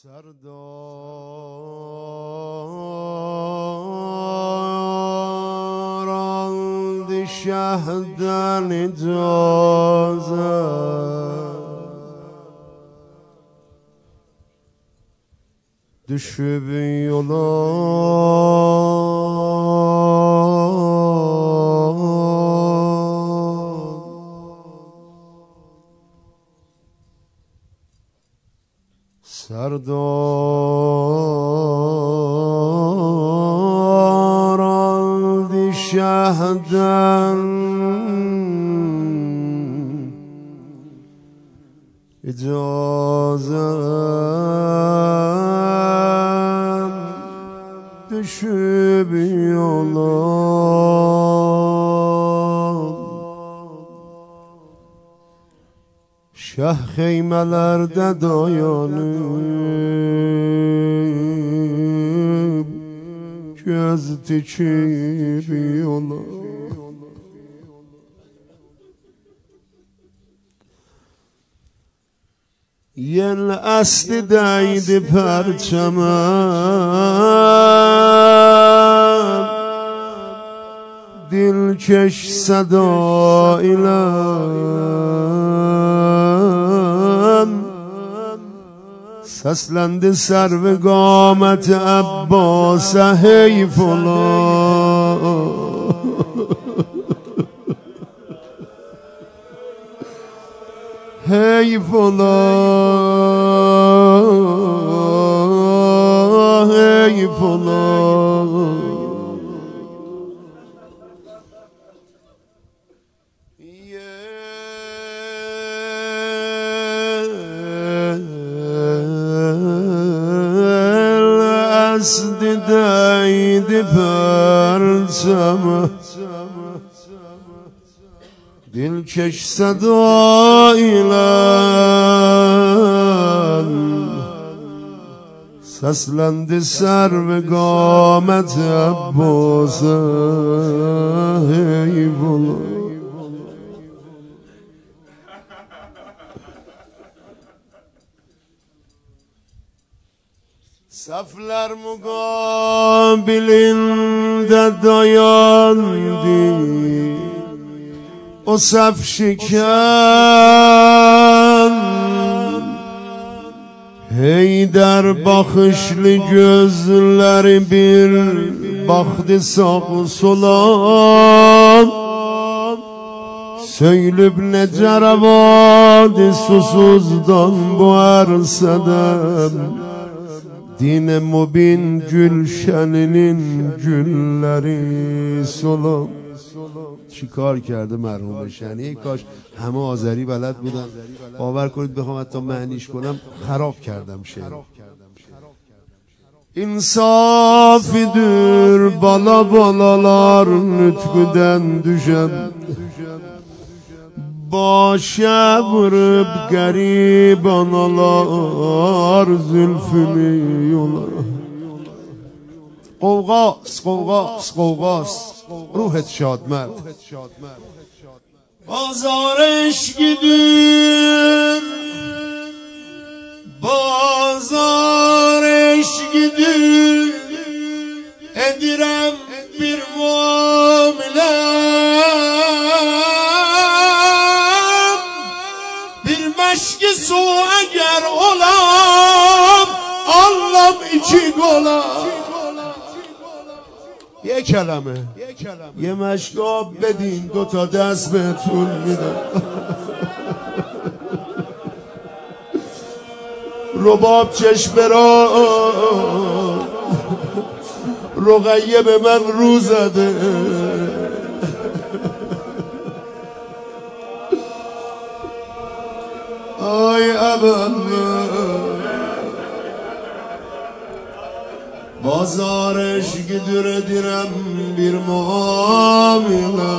سرداران شهدن اجازه düşüp yola serdar aldı şehden icazet düşüp yola şah xeymelerde dayanıp göz dikip yola yel asli değdi perçeme dilkeş seda ile seslendi servi gameti Abbas'a hey falan hey falan hey falan asdi değdi perçeme dilkeş seda ile seslendi servi gamet Abbas'a hey falan saflar mukabilinde dayandı o saf şiken Heydar bakışlı gözleri bir baktı sağ sola söylüp ne ceravadı susuzdan bu arsada dine mubin gülşeninin gülleri solum چیکار کرده مرحوم شنی کاش همه آذری بلد بودن باور کنید بخوام حتی معنیش کنم خراب کردم شعر İnsafidir bala balalar nütküden düşen başa vurup garip analar zülfünü yola Qovqas, qovqas, qovqas ruhet şad mert Bazar eşkidir Bazar eşkidir Edirem bir muamele Bir meşki su eğer olam Allah'ım iki gola یک کلمه یه مشکاب بدین دو تا دست بهتون میدم رباب چشم را رقیه به من رو زده آی ابله Bazarış gidir edirem bir muamele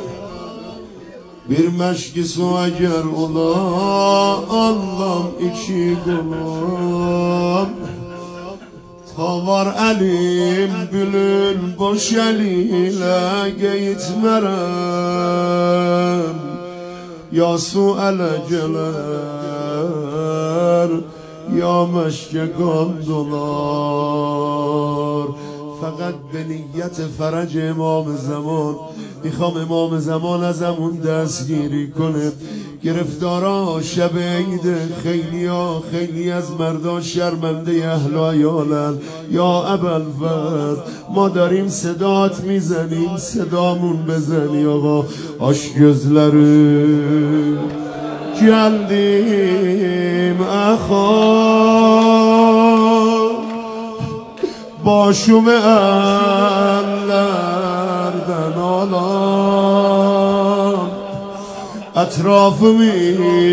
Bir meşki su eğer ola Allah'ım iki kulum Ta var elim bülün boş eliyle gitmerem Ya su ele geler یا مشک گاندولار. فقط به نیت فرج امام زمان میخوام امام زمان ازمون دستگیری کنه. گرفتارا شب عید خیلی از مردا شرمنده اهل و عیالن. یا ابوالفضل ما داریم صدات میزنیم، صدامون بزنی آقا. آشگözleri geldim akhar başımı ellerden alam etrafımı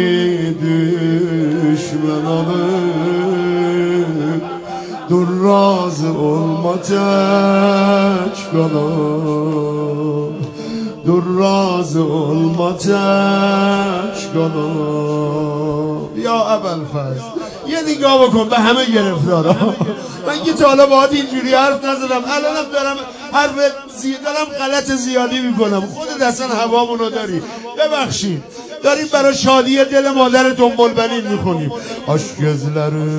düşman alıp dur razı olma tek kalam dur razı olma tek kalam. یا ابوالفضل یه نگاه بکن به همه گرفتارا. من که تا حالا باهات اینجوری حرف نزدم، الانم دارم غلط زیادی میکنم. خودت اصلا هوامونو داری، ببخشید. داریم برای شادی دل مادر دنبال بنین میخونیم. آشگözleri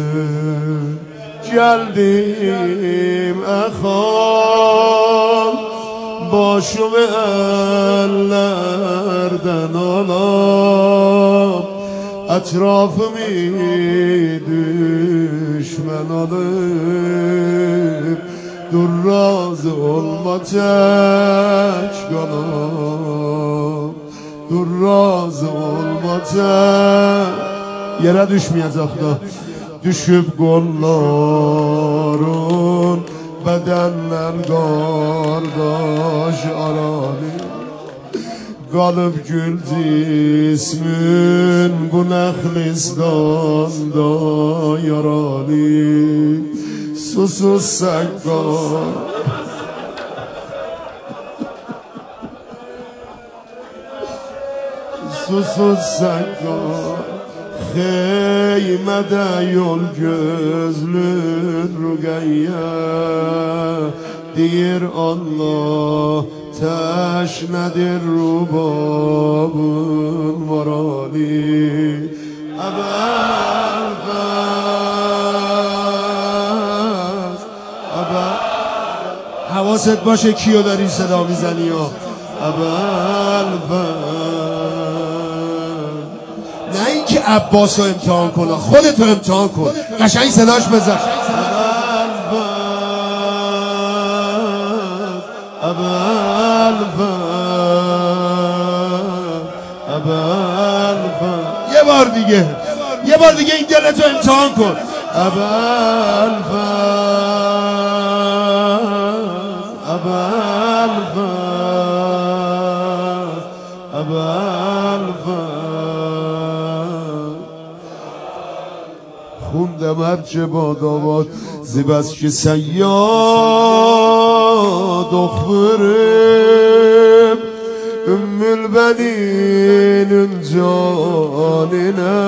geldim akhar başımı ellerden alam etrafımı düşman alıp dur razı olma tek kalam dur razı olma tek. Yere düşmeyecekler. Düşüp kolların bedenler kardeş arali kalıp gül cismin bu nehlistanda yaralı. Susuz sakkar susuz sakkar Heymede yol gözlü Rüqeyye deyir Allah teşnedir rubabın varali. حواست باشه کیو داری صدا میزنی یا نه اینکه عباس رو امتحان کن، خودت رو امتحان کن، قشنگ صداش بزن. یه بار دیگه این دلت رو امتحان کن. خوندم هرچه باد آباد زیبست که سیاد اخبرم ام البنین جانینه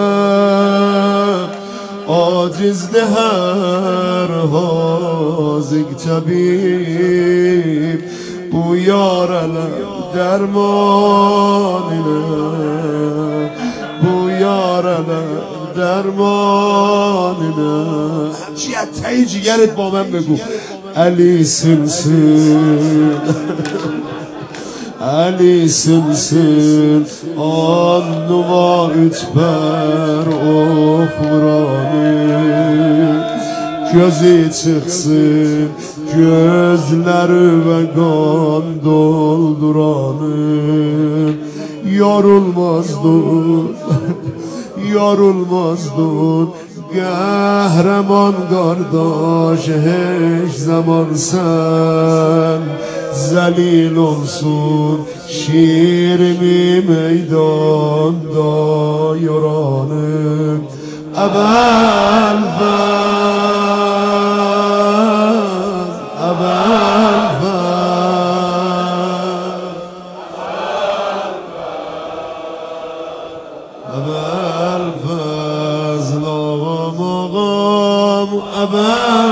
عاجز ده هر حاضق طبیب bu yaralar dermanine bu yaralar dermanine. همچی از ته جیگرت با من بگو علی سمسم علی سمسم آن نما اتبر اخورانه gözü çıksın gözleri ve kan dolduranın. Yorulmazdın yorulmazdın kahraman kardeş hiç zaman sen zelil olsun şiirimi meydanda yoranım. أبا